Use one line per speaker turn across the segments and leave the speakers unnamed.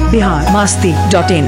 biharmasti.in।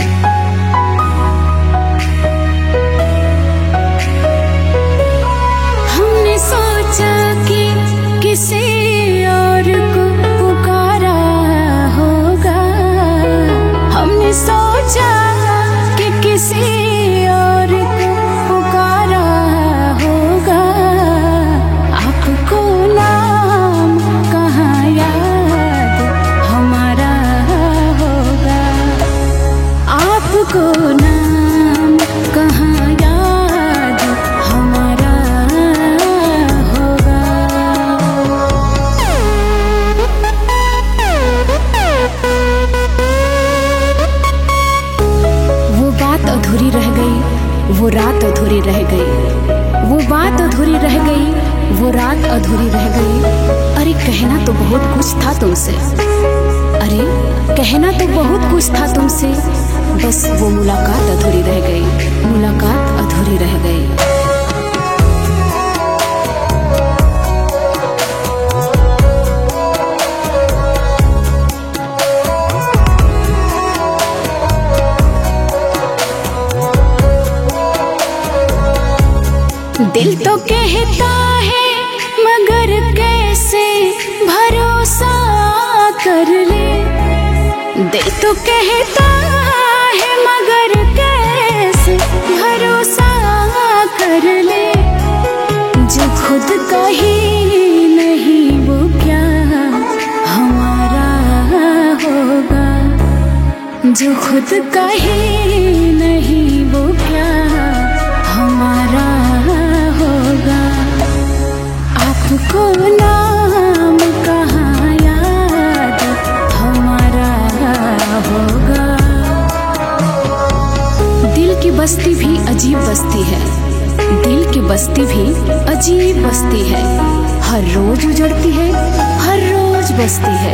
हमने सोचा कि किसी और को पुकारा होगा, हमने सोचा कि किसी और को पुकारा होगा। आपको नाम कहाँ याद हमारा होगा, आपको नाम कहाँ याद हमारा होगा। वो बात अधूरी रह गई, वो रात अधूरी रह गई, वो बात अधूरी रह गई, वो रात अधूरी रह गई। अरे कहना तो बहुत कुछ था तुमसे, अरे कहना तो बहुत कुछ था तुमसे, बस वो मुलाकात अधूरी रह गई, मुलाकात अधूरी रह गई। दिल तो कहता है मगर कैसे भरोसा कर ले, दिल तो कहता है मगर कैसे भरोसा कर ले। जो खुद का ही नहीं वो क्या हमारा होगा, जो खुद का ही नहीं वो क्या हमारा होगा। आपको नाम कहाँ याद हमारा होगा। दिल की बस्ती भी अजीब बस्ती है, दिल की बस्ती भी अजीब बस्ती है। हर रोज उजड़ती है, हर रोज बसती है।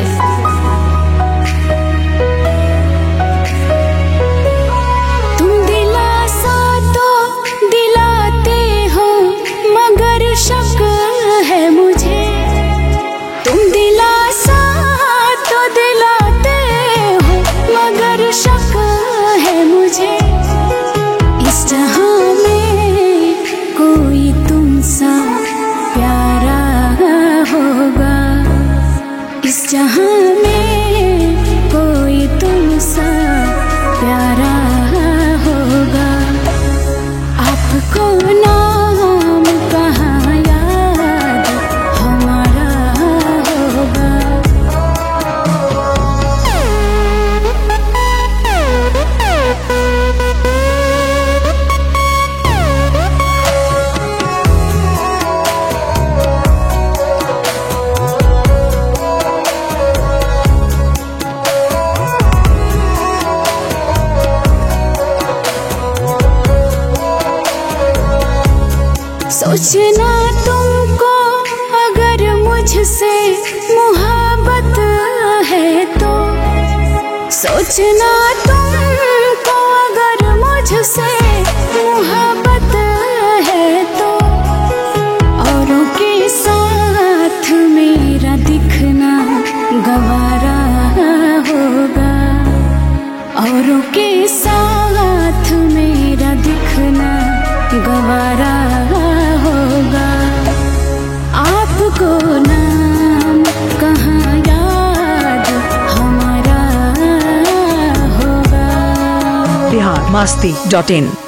शक है मुझे, तुम दिलासा तो दिलाते हो, मगर शक है मुझे। इस जहां में कोई तुमसा प्यारा होगा, इस जहां में कोई तुमसा प्यारा होगा। आपको नाम कहाँ सोचना तुमको अगर मुझसे मोहब्बत है तो, सोचना तुमको अगर मुझसे मोहब्बत है तो, औरों के साथ मेरा दिखना गवारा होगा, औरों के साथ मेरा दिखना गवारा होगा। आपको नाम कहाँ याद हमारा होगा।
biharmasti.in।